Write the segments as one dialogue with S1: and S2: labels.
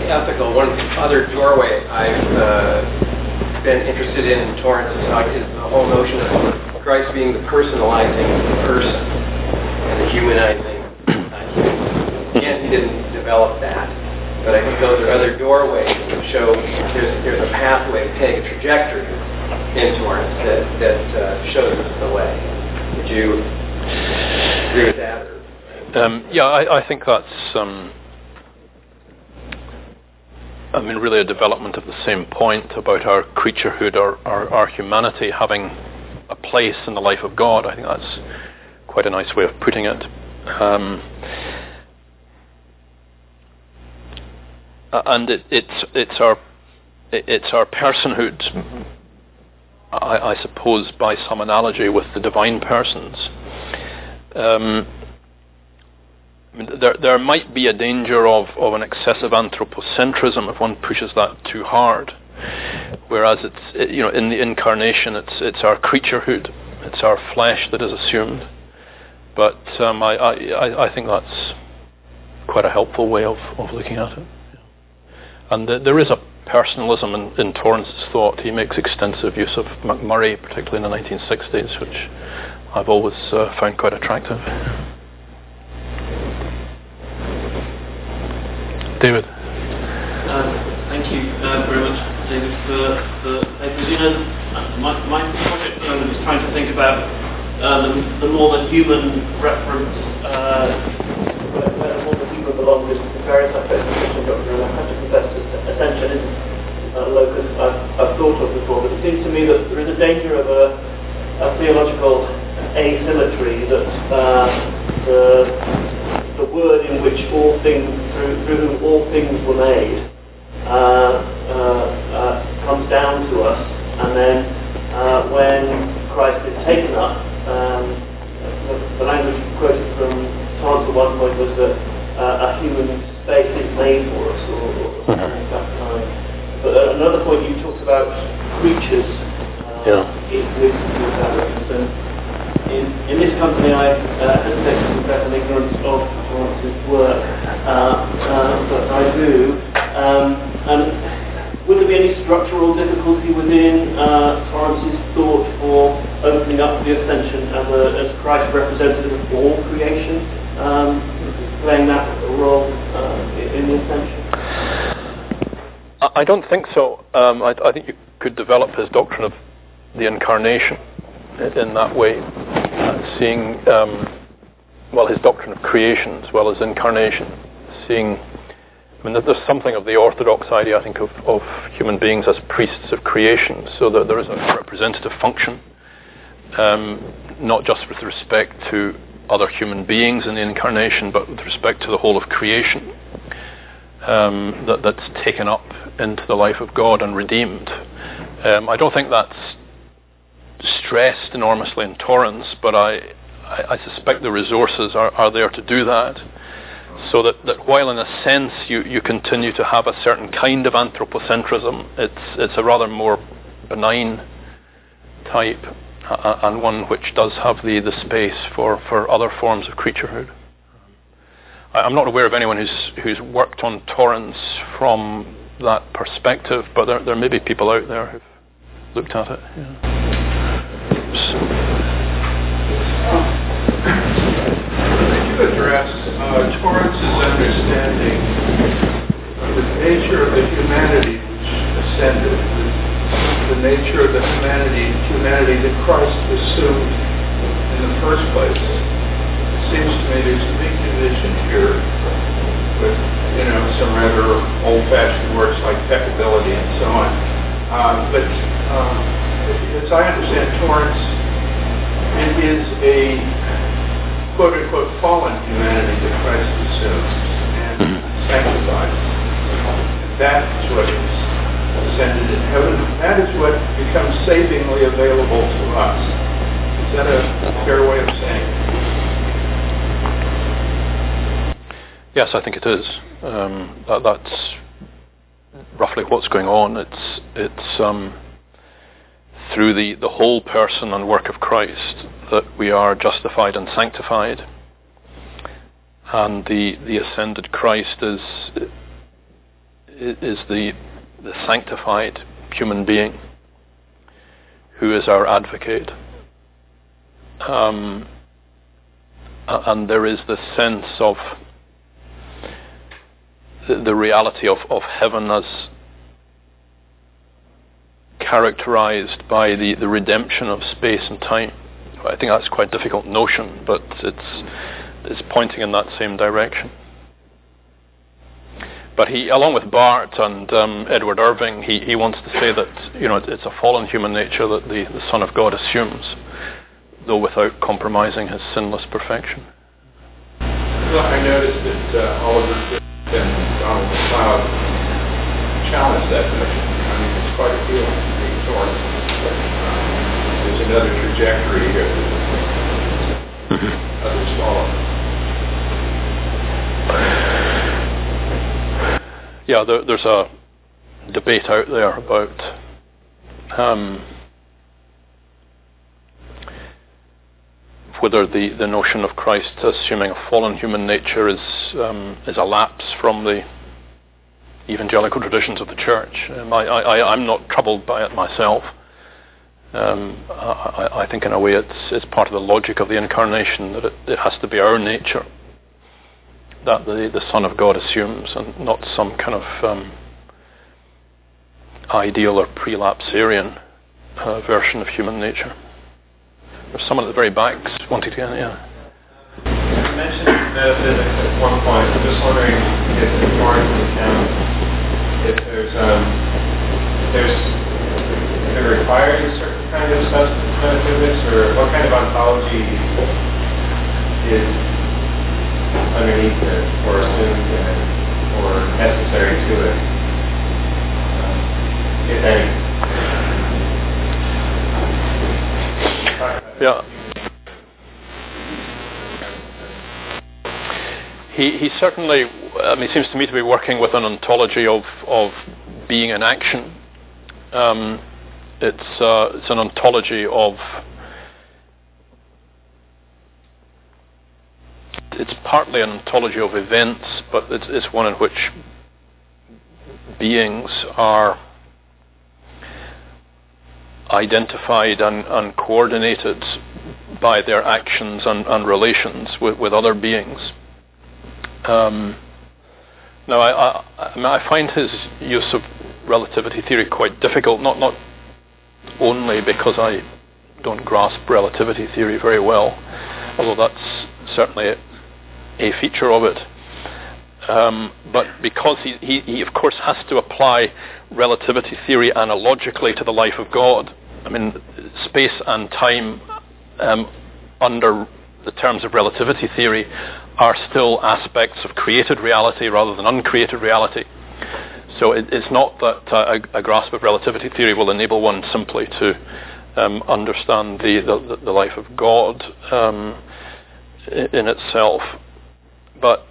S1: ethical, one other doorway I've been interested in Torrance is the whole notion of Christ being the personalizing person and the humanizing human. Again, he didn't develop that, but I think those are other doorways that show there's a pathway, take a trajectory in Torrance that shows us the way. Would you agree with that?
S2: I think that's really a development of the same point about our creaturehood, our humanity having a place in the life of God. I think that's quite a nice way of putting it. And it's our personhood, I suppose, by some analogy with the divine persons. There might be a danger of an excessive anthropocentrism if one pushes that too hard. Whereas in the incarnation, it's our creaturehood, it's our flesh that is assumed. But I think that's quite a helpful way of looking at it. And there is a personalism in Torrance's thought. He makes extensive use of McMurray, particularly in the 1960s, which I've always found quite attractive. David.
S3: Thank you very much, David, for papers. My project at the moment is trying to think about the more than human reference, where the more than human belongs to the various aspects of Christian doctrine. I have to confess that ascension isn't a locus I've thought of before, but it seems to me that there is a danger of a theological asymmetry, that the word in which all things, through whom all things were made, comes down to us, and then when Christ is taken up, the language quoted from Torrance at one point was that a human space is made for us, or something of that kind. But at another point you talked about creatures with that reference. In this company, I hesitate to confess an ignorance of Torrance's work, but I do. And would there be any structural difficulty within Torrance's thought for opening up the ascension as Christ representative of all creation, playing that role in the ascension?
S2: I don't think so. I think you could develop his doctrine of the incarnation in that way, seeing his doctrine of creation as well as incarnation, there's something of the orthodox idea, I think, of human beings as priests of creation, so that there is a representative function, not just with respect to other human beings in the incarnation, but with respect to the whole of creation, that's taken up into the life of God and redeemed. I don't think that's stressed enormously in Torrance, but I suspect the resources are there to do that, so that while in a sense you continue to have a certain kind of anthropocentrism, it's a rather more benign type, and one which does have the space for other forms of creaturehood. I'm not aware of anyone who's worked on Torrance from that perspective, but there may be people out there who've looked at it.
S4: Address Torrance's understanding of the nature of the humanity which ascended, the nature of the humanity that Christ assumed in the first place. It seems to me there's a big division here with, some rather old-fashioned words like peccability and so on. But as I understand Torrance, it is a quote-unquote fallen humanity that Christ assumes and sanctifies. And that's what is ascended in heaven. That is what becomes savingly available to us. Is that a fair way of saying it?
S2: Yes, I think it is. That's roughly what's going on. It's through the whole person and work of Christ that we are justified and sanctified, and the ascended Christ is the sanctified human being who is our advocate. And there is this sense of the reality of heaven as characterized by the redemption of space and time. I think that's quite a difficult notion, but it's pointing in that same direction. But he, along with Barth and Edward Irving, he wants to say that it's a fallen human nature that the Son of God assumes, though without compromising his sinless perfection.
S4: Well, I noticed that Oliver Twist and Donald MacLeod challenged that notion. I mean, it's quite appealing to read Torrance, but there's another trajectory here that others follow.
S2: Yeah, there's a debate out there about whether the notion of Christ assuming a fallen human nature is a lapse from the evangelical traditions of the Church. I'm not troubled by it myself. I think in a way it's part of the logic of the incarnation that it has to be our nature that the Son of God assumes, and not some kind of ideal or prelapsarian version of human nature. There's someone at the very back wanting to get in. Yeah.
S5: You mentioned metaphysics at one point. I'm just wondering if in Torrance's account, if it requires a certain kind of substance metaphysics, or what kind of ontology is underneath it, or assumed in it, or necessary to it, if any.
S2: Yeah. He certainly, seems to me to be working with an ontology of being in action. It's an ontology of. It's partly an ontology of events, but it's one in which beings are identified and coordinated by their actions and relations with other beings. Now, I find his use of relativity theory quite difficult, not only because I don't grasp relativity theory very well, although that's certainly a feature of it, but because he of course has to apply relativity theory analogically to the life of God. Space and time under the terms of relativity theory are still aspects of created reality rather than uncreated reality. So it's not that a grasp of relativity theory will enable one simply to understand the life of God in itself. But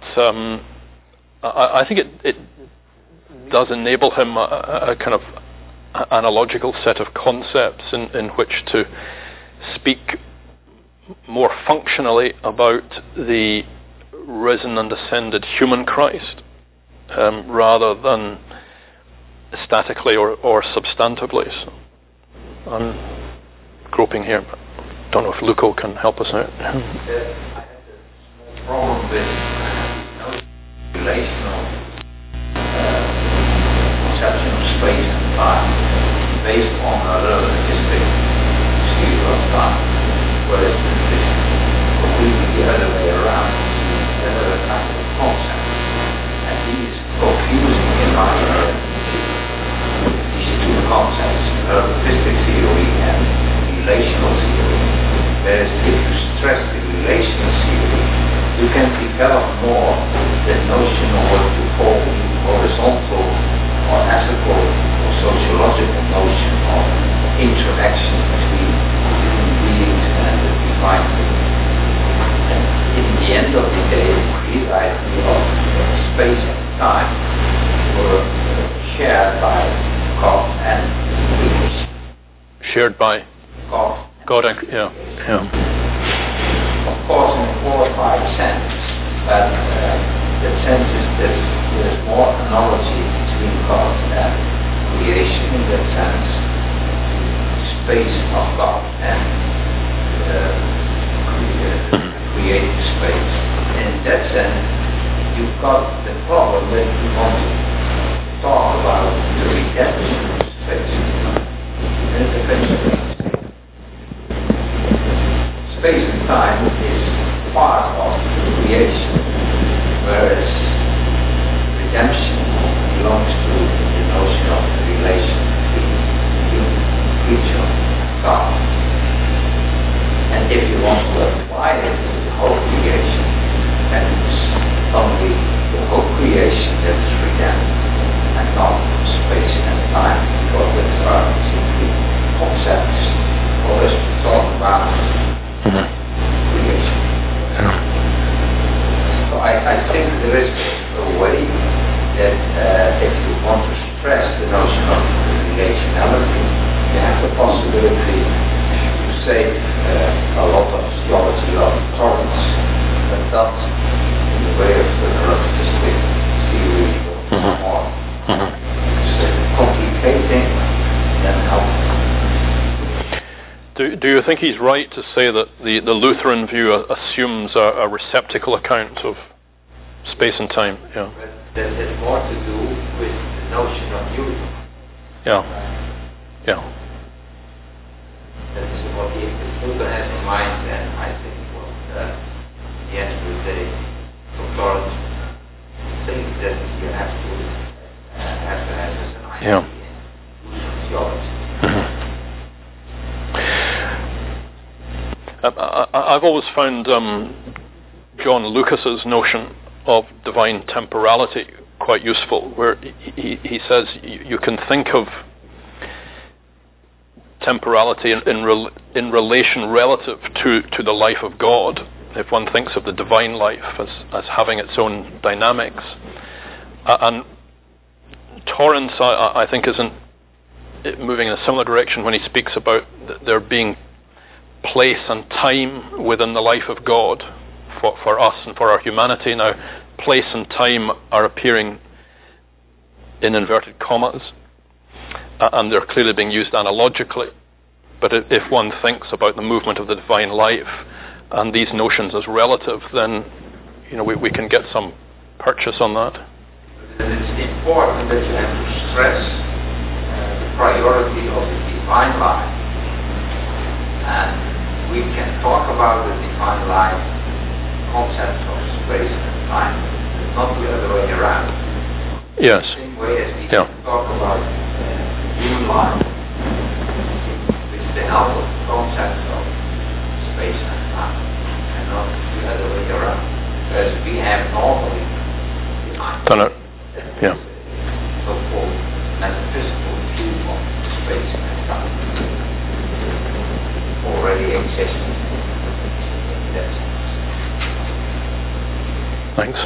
S2: I think it does enable him a kind of analogical set of concepts in which to speak more functionally about the risen and ascended human Christ rather than statically or substantively. So I'm groping here, but don't know if Luco can help us out.
S6: I have a problem with relational conception of space and time based on a relativistic view of time, whereas it is completely the other way around. Another kind of concept, and he is confusing in my these two concepts, relativistic theory and relational theory. Whereas if you stress the relational theory, you can develop more the notion of what you call the horizontal or ethical or sociological notion of interaction between human beings and the divine being. And in the end of the day, his idea of space and time were shared by God and humans.
S2: Shared by
S6: God.
S2: Yeah.
S6: Of course, in a qualified sense, but the sense is that there's more analogy we've got creation in that sense, space of God, and creative space. And in that sense, you've got the problem that you want to talk about the redemption of space and time. And it's a question. Space and time is part of creation, whereas redemption belongs to the notion of the relation between human creature and God. And if you want to apply it to the whole creation, then it's only the whole creation that is redempted, and not space and time, because there are simply concepts for us to talk about creation. So I think there is a way that if you want to stress the notion of relationality, you have the possibility to save a lot of theology of Torrance, but not in the way of the relativistic theory or more. Complicating than helpful.
S2: Do you think he's right to say that the Lutheran view assumes a receptacle account of space and time? Yeah.
S6: That has more to do with the notion of unity.
S2: Yeah. Yeah.
S6: That's what Luther has in mind, and I think what the end of the day, Florence thinks that you have to have as an idea in Lutheran theology.
S2: I've always found John Lucas's notion of divine temporality quite useful, where he says you can think of temporality in relation relative to the life of God. If one thinks of the divine life as having its own dynamics, and Torrance, I think, isn't moving in a similar direction when he speaks about there being place and time within the life of God for us and for our humanity. Now, place and time are appearing in inverted commas, and they're clearly being used analogically. But if one thinks about the movement of the divine life and these notions as relative, then we can get some purchase on that.
S6: It's important that you have to stress the priority of the divine life. And we can talk about the divine life concepts of space and time, but not the other way around.
S2: Yes.
S6: The same way as we can talk about human life with the help of concepts of space and time, and not the other way around. As we have normally defined so-called metaphysical view of space and time already existing in that sense.
S2: Thanks.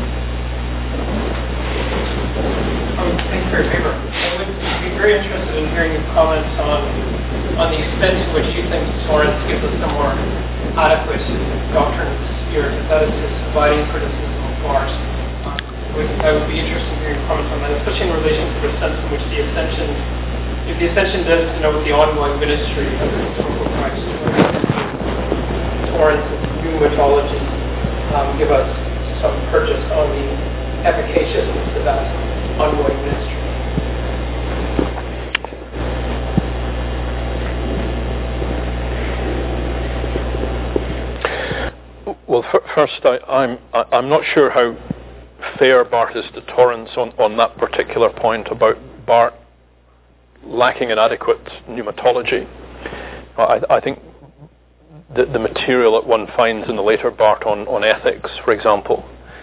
S7: Thanks for your favor. I would be very interested in hearing your comments on the extent to which you think Torrance gives us a more adequate doctrine of the Spirit, if that is his abiding criticism of Barth. I would be interested in hearing your comments on that, especially in relation to the sense in which the Ascension, if the Ascension does denote the ongoing ministry of the historical Christ, Torrance's pneumatology give us some purchase on the efficaciousness of that ongoing ministry.
S2: Well, first, I'm not sure how fair Barth is to Torrance on that particular point about Barth lacking an adequate pneumatology. I think the material that one finds in the later Barth on ethics, for example,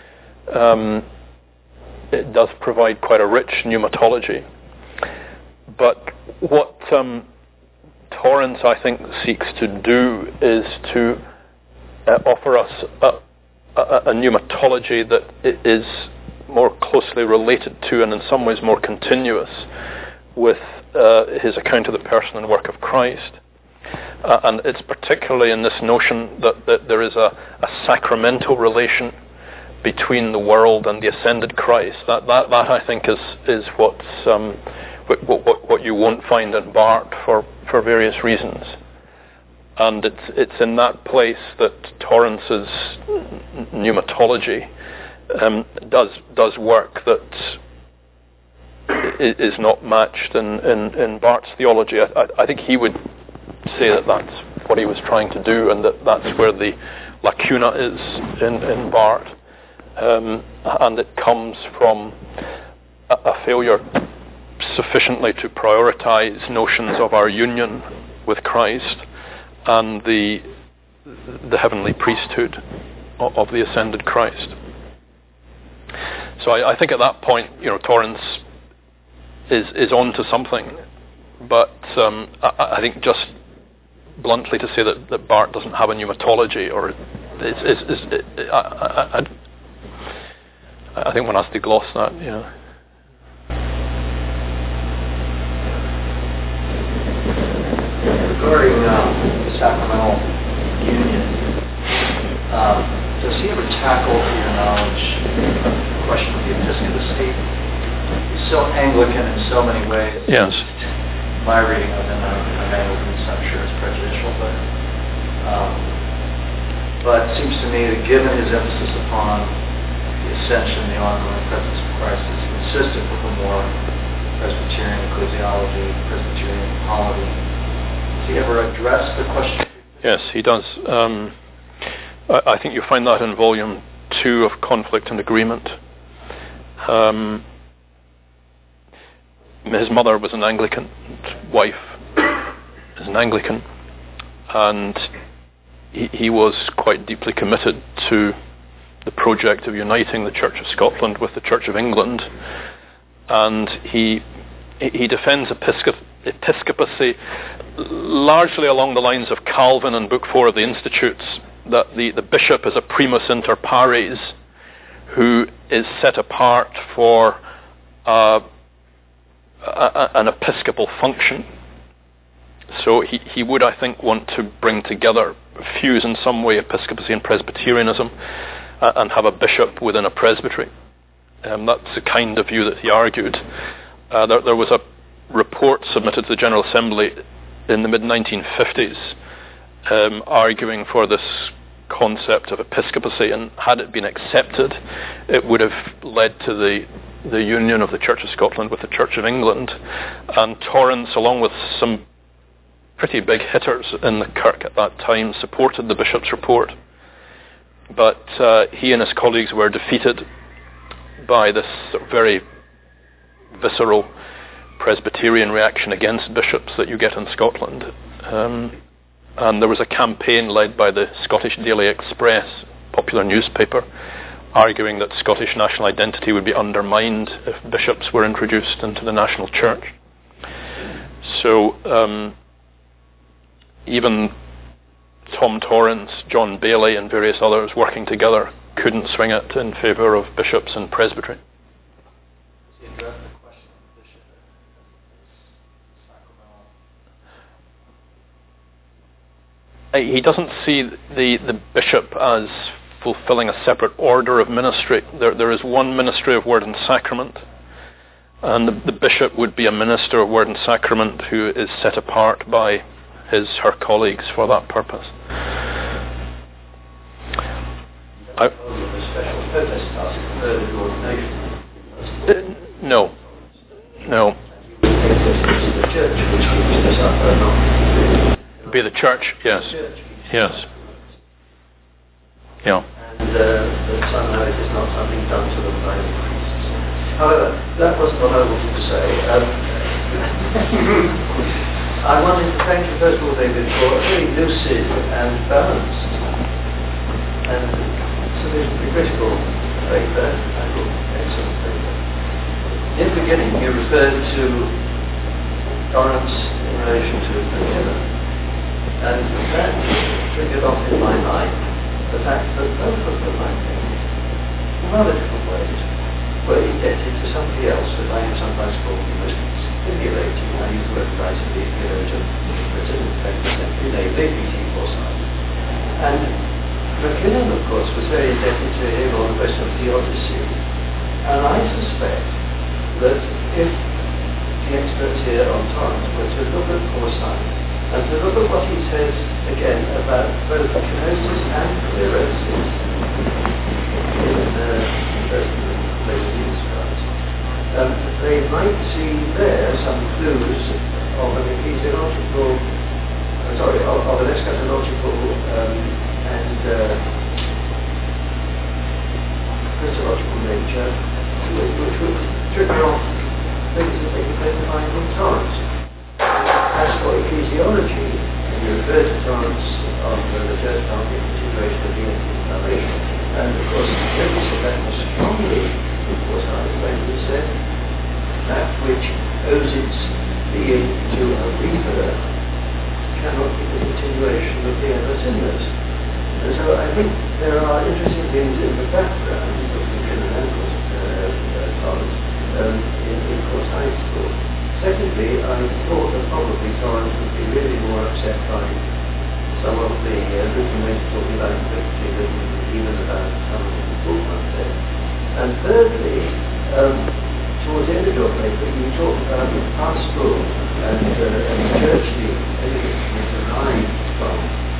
S2: it does provide quite a rich pneumatology. But what Torrance, I think, seeks to do is to offer us a pneumatology that is more closely related to and in some ways more continuous with his account of the person and work of Christ. And it's particularly in this notion that there is a sacramental relation between the world and the ascended Christ. That I think is what you won't find in Barth for various reasons. And it's in that place that Torrance's pneumatology does work that is not matched in Barth's theology. I think he would say that that's what he was trying to do, and that's where the lacuna is in Barth, and it comes from a failure sufficiently to prioritize notions of our union with Christ and the heavenly priesthood of the ascended Christ. So I think at that point, Torrance is on to something, but I think just bluntly to say that Barth doesn't have a pneumatology, or I think one has to gloss that.
S8: Regarding sacramental union, does he ever tackle, to your knowledge, the question of the episcopacy? He's so Anglican in so many ways.
S2: Yes.
S8: My reading of him, I'm Anglican, so I'm sure it's prejudicial, but it seems to me that given his emphasis upon the ascension, the ongoing presence of Christ, is consistent with a more Presbyterian ecclesiology, Presbyterian polity. Does he ever address the question?
S2: Yes, he does. I think you find that in volume 2 of Conflict and Agreement. His mother was an Anglican, wife is an Anglican, and he was quite deeply committed to the project of uniting the Church of Scotland with the Church of England, and he defends episcopacy largely along the lines of Calvin in Book 4 of the Institutes, that the bishop is a primus inter pares who is set apart for an episcopal function. So he would, I think, want to bring together, fuse in some way episcopacy and Presbyterianism, and have a bishop within a presbytery. That's the kind of view that he argued. There was a report submitted to the General Assembly in the mid-1950s arguing for this concept of episcopacy, and had it been accepted, it would have led to the union of the Church of Scotland with the Church of England. And Torrance, along with some pretty big hitters in the Kirk at that time, supported the bishop's report. But he and his colleagues were defeated by this sort of very visceral Presbyterian reaction against bishops that you get in Scotland. And there was a campaign led by the Scottish Daily Express, popular newspaper, arguing that Scottish national identity would be undermined if bishops were introduced into the national church. So even Tom Torrance, John Bailey and various others working together couldn't swing it in favour of bishops and presbytery. He doesn't see the bishop as fulfilling a separate order of ministry. There is one ministry of word and sacrament, and the bishop would be a minister of word and sacrament who is set apart by her colleagues for that purpose. No. Be the church, yes. Yes. Yeah.
S8: And that somehow it is not something done to them by the priests. However, that wasn't what I wanted to say. I wanted to thank you, first of all, David, for a very lucid and balanced and sufficiently critical paper. I thought, excellent paper. In the beginning, you referred to Torrance in relation to McKenna, and that triggered off in my mind the fact that both of them, I think, in rather different ways, were indebted to somebody else that I have sometimes called the most stimulating. I use the word derisively, theologian, but in fact, simply namely P.T. Forsyth. And McKinnon, of course, was very indebted to him on the question of Odyssey. And I suspect that if the experts here on Torrance were to look at Forsyth and to look at what he says again about both kenosis and clerosis in they might see there some clues of an ecclesiological, of an eschatological and Christological nature, which would trigger off things that they could then find in Torrance. As for ecclesiology, and you refer to Torrance on the church found in continuation of the incarnation, and of course, David said that was strongly, of course, when he said that which owes its being to a rebirth cannot be the continuation of the ever sinners. And so I think there are interesting things in the background of the fundamentals in Forsyth's book. Secondly, I thought that probably Torrance would be really more upset by some of the Lutheran ways of talking about equity than even about some of the book one day. And thirdly, towards the end of your paper, you talked about the pastoral and churchly evidence that derived from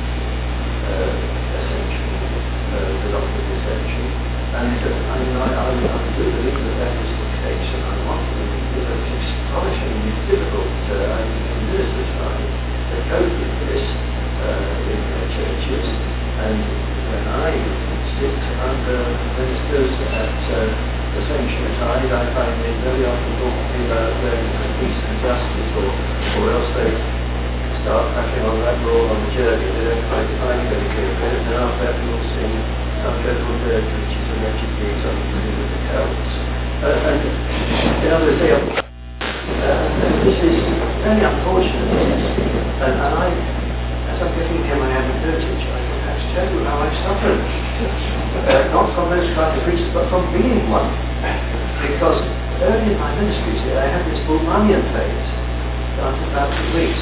S8: the doctrine of ascension. And I do believe that is the case, and I want to believe that it's astonishingly difficult, I think, in ministers' time to cope with this in their churches. And when I sit under ministers at the Sanctuary Tide, I find they very often talking about peace and justice, or else they start cracking on that role on the journey. They don't quite define it very clearly, and after that people sing some total dirge, which is allegedly something to do with the Celts. And in other words, this is very unfortunate, and I, as I'm getting near my average heritage, I can perhaps tell you how I've suffered. Not from those kind of preachers, but from being one. Because early in my ministries here, I had this Bulmanian phase, after about 2 weeks.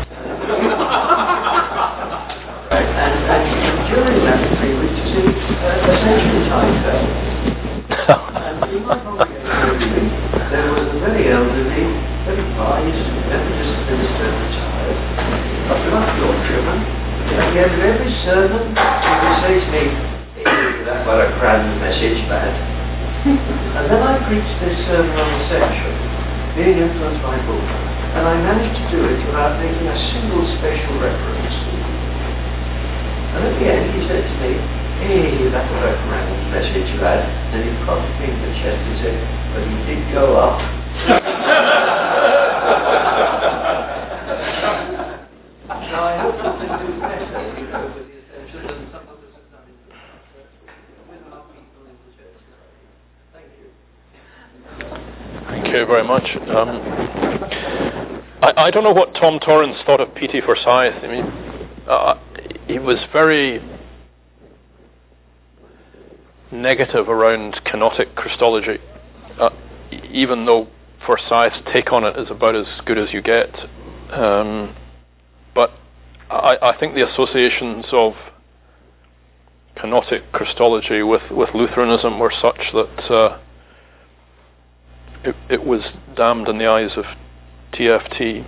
S8: And during that 3 weeks, you see, Ascension time fell. And in my congregation, there was a very elderly, very wise Methodist minister retired, Dr. Lord Truman. At the end of every sermon, he would say to me, "That was a grand message, lad." And then I preached this sermon on Ascension, being influenced by Bullman, and I managed to do it without making a single special reference. And at the end he said to me, "Hey, that was a grand message, lad." And he prodded me in the chest and said, "But he did go up." So I hope that they do better, with the Ascension than some others have done with our people in the church. Thank you.
S2: Thank you very much. I don't know what Tom Torrance thought of P.T. Forsyth. I mean, he was very negative around kenotic Christology, even though Forsyth's take on it is about as good as you get. But I think the associations of kenotic Christology with Lutheranism were such that it was damned in the eyes of TFT.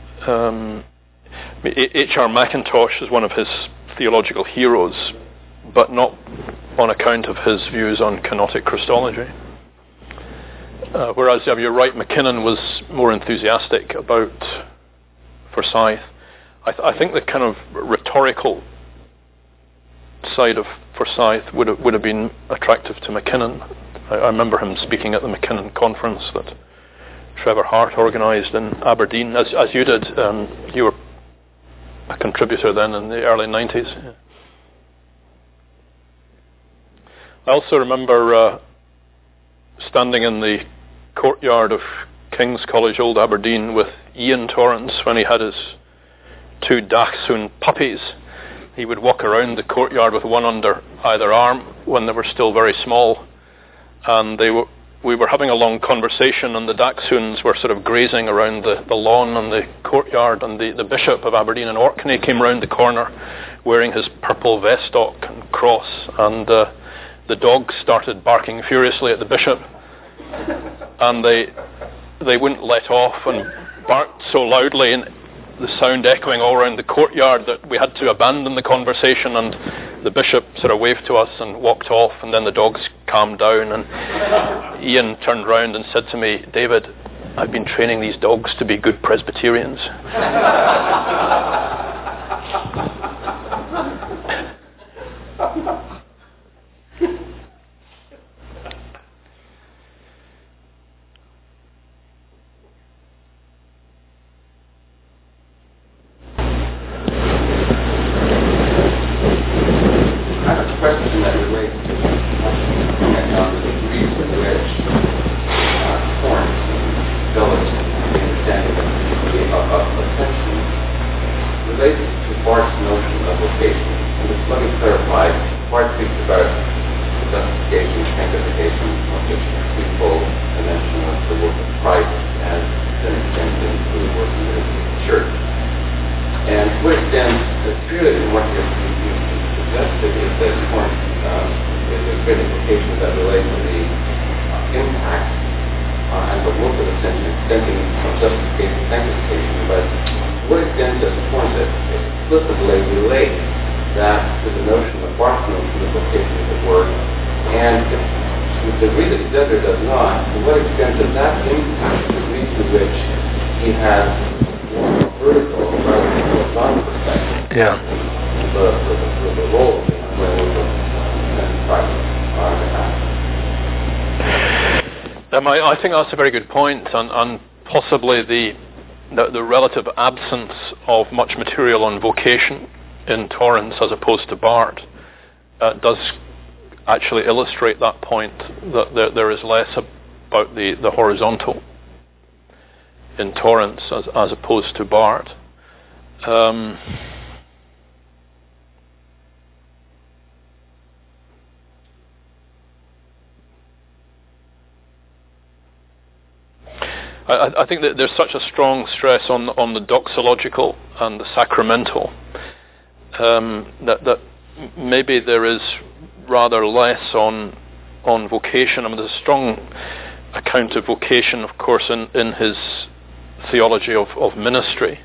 S2: H.R. Mackintosh is one of his theological heroes, but not on account of his views on kenotic Christology. Whereas, you're right, McKinnon was more enthusiastic about Forsyth. I think the kind of rhetorical side of Forsyth would have been attractive to McKinnon. I remember him speaking at the McKinnon conference that Trevor Hart organised in Aberdeen, as you did. You were a contributor then in the early 90s. Yeah. I also remember standing in the courtyard of King's College Old Aberdeen with Ian Torrance when he had his 2 Dachshund puppies. He would walk around the courtyard with one under either arm when they were still very small, and we were having a long conversation, and the Dachshunds were sort of grazing around the lawn and the courtyard, and the Bishop of Aberdeen and Orkney came round the corner wearing his purple vestock and cross, and the dogs started barking furiously at the bishop, and they wouldn't let off and barked so loudly, and the sound echoing all around the courtyard, that we had to abandon the conversation, and the bishop sort of waved to us and walked off, and then the dogs calmed down, and Ian turned round and said to me, "David, I've been training these dogs to be good Presbyterians." I think that's a very good point, and possibly the relative absence of much material on vocation in Torrance as opposed to Bart does actually illustrate that point, that there is less about the horizontal in Torrance as opposed to Bart. I think that there's such a strong stress on the doxological and the sacramental that maybe there is rather less on vocation. I mean, there's a strong account of vocation, of course, in his theology of ministry.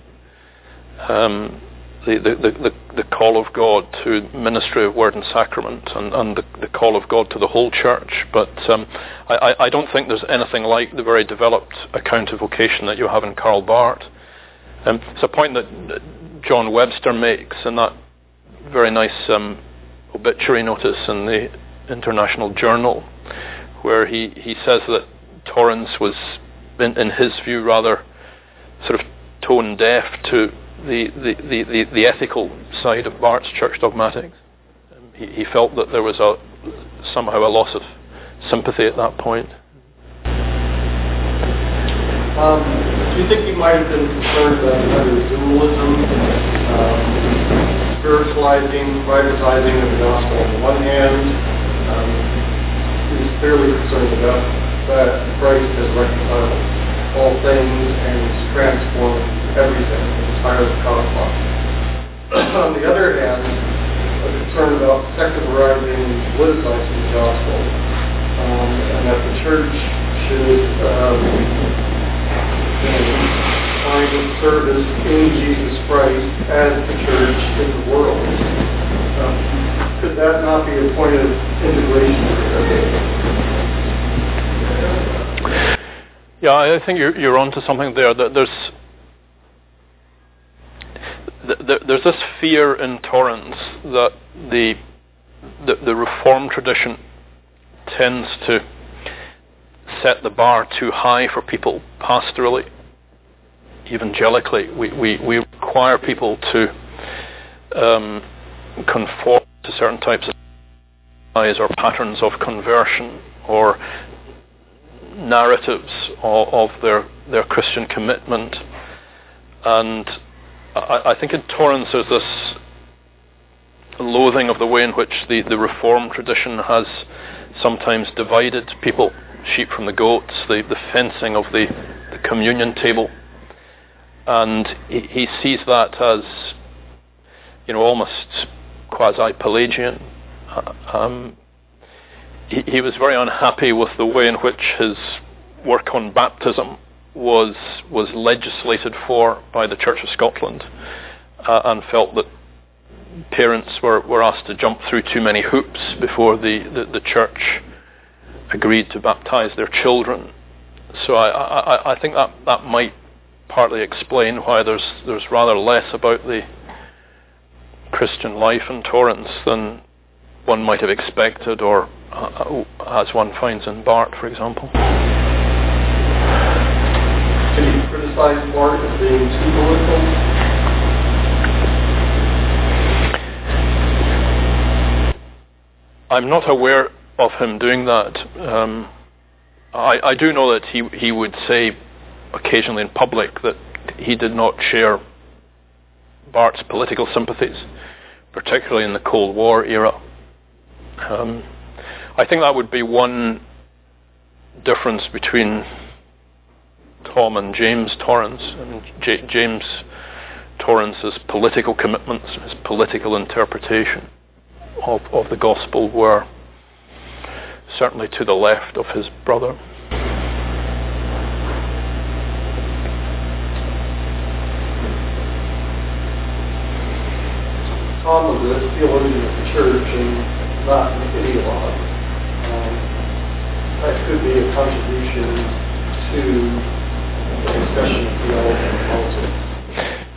S2: The call of God to ministry of word and sacrament, and the call of God to the whole church. But I don't think there's anything like the very developed account of vocation that you have in Karl Barth. It's a point that John Webster makes in that very nice obituary notice in the International Journal, where he says that Torrance was, in his view, rather sort of tone deaf to the ethical side of Barth's church dogmatics. He felt that there was somehow a loss of sympathy at that point.
S9: Do you think he might have been concerned about either dualism, spiritualizing, privatizing of the gospel on the one hand? He was clearly concerned about that Christ has reconciled all things and has transformed everything, the entire cosmos. On the other hand, a concern about secularizing and politicizing the gospel, and that the church should find its service in Jesus Christ as the church in the world. Could that not be a point of integration?
S2: Yeah, I think you're onto something there. That there's this fear in Torrance that the Reformed tradition tends to set the bar too high for people pastorally, evangelically. We require people to conform to certain types of eyes or patterns of conversion or narratives of their Christian commitment. And I think in Torrance there's this loathing of the way in which the Reformed tradition has sometimes divided people, sheep from the goats, the fencing of the communion table. And he sees that as, almost quasi-Pelagian. he was very unhappy with the way in which his work on baptism was legislated for by the Church of Scotland, and felt that parents were asked to jump through too many hoops before the church agreed to baptize their children. So I think that might partly explain why there's rather less about the Christian life in Torrance than one might have expected, or as one finds in Bart, for example.
S9: Can you criticize Bart as being too political?
S2: I'm not aware of him doing that. I do know that he would say occasionally in public that he did not share Bart's political sympathies, particularly in the Cold War era. I think that would be one difference between Tom and James Torrance. I mean, James Torrance's political commitments, his political interpretation of the gospel were certainly to the left of his brother.
S9: Tom was a theologian of the church and not an ideologue. That could be a contribution to the discussion of theology and politics.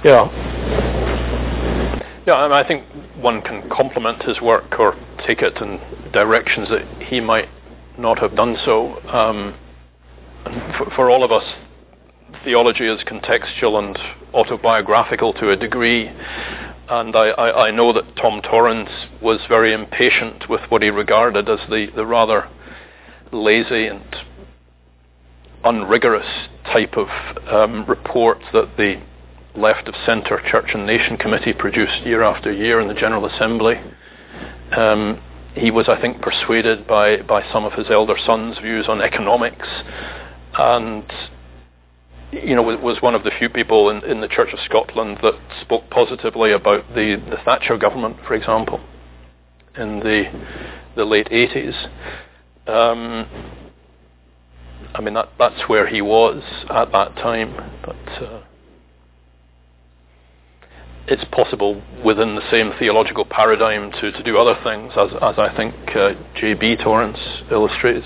S2: Yeah, I mean, I think one can complement his work or take it in directions that he might not have done so. And for all of us, theology is contextual and autobiographical to a degree. And I know that Tom Torrance was very impatient with what he regarded as the rather lazy and unrigorous type of report that the Left of Centre Church and Nation Committee produced year after year in the General Assembly. He was, I think, persuaded by some of his elder sons' views on economics, and was one of the few people in the Church of Scotland that spoke positively about the Thatcher government, for example, in the late 80s. I mean, that's where he was at that time, but it's possible within the same theological paradigm to do other things, as I think J.B. Torrance illustrates.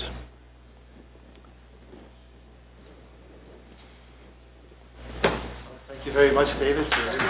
S8: Thank you very much, David.